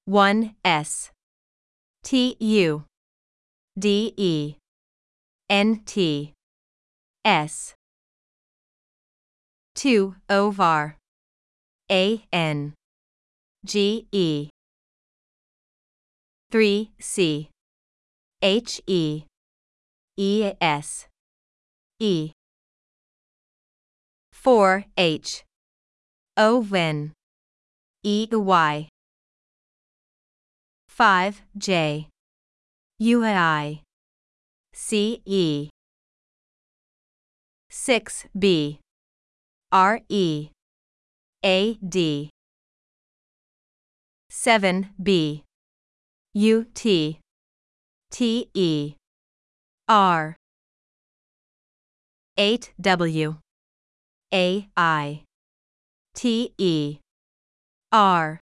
1 S T U D E N T S 2 Ovar A N G E 3 C H E E S E 4 H O N E Y 5 J U I C E 6 B R E A D 7 B U T T E R 8 W A I T E R